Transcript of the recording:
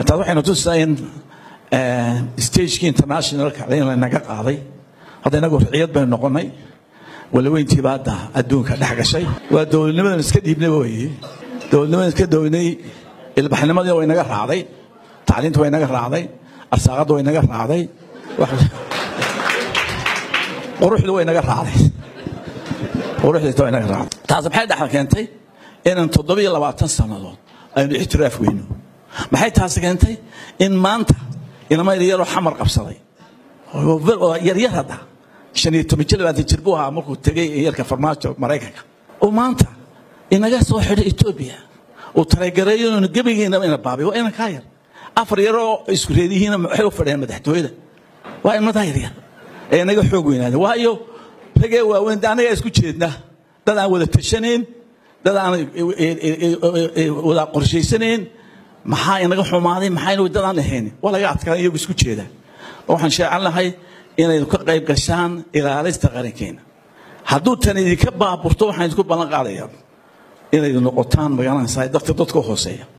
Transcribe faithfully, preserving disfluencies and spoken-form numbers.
hataa waxaynu tusayn stage international ka leeyahay naga qaaday hada inagu riciyad baan noqonay walaweyntii baada adduunka dhex gashay waa dawladnimada iska dhiibnay weeye dawladnimada iska dooynay ilbaxnimadii way naga raacday tacliinta way naga raacday arsaaqada way naga raacday quruxdu way naga raacday quruxdu way naga raacday taas maxay dhaxal keentay inaan toddoba iyo labaatan sanadood aynu ixtiraaf weyno maxay taas keentay in maanta inama yar xamar qabsaday oo yar yar hada shan iyo toban jil baad jirbuha markuu tagay yarka farmaajo Mareykanka oo maanta inaga soo xidhay Ethiopia oo taleegareeyo gabigeena ina baabiyo ina ka yar afar yaro isku reedihiina waxay u fadhiyaan madaxtooyada waa in madax yar ee inaga xoog weynaada waayo ragay waaweyn anaga isku jeedna dad aan wada tashaneen dad aan wada qorsheysaneen maxaa inaga xumaaday maxaa inuu dad aan ahayn wala laga adkaa iyagu isku jeeda waxaan sheecan lahay inay ka qayb gashaan ilaalista qarankeena hadduu tan idinka baaburto waxaan isku ballan qaadayaa inay noqotaan magaalada dadka dadka hooseeya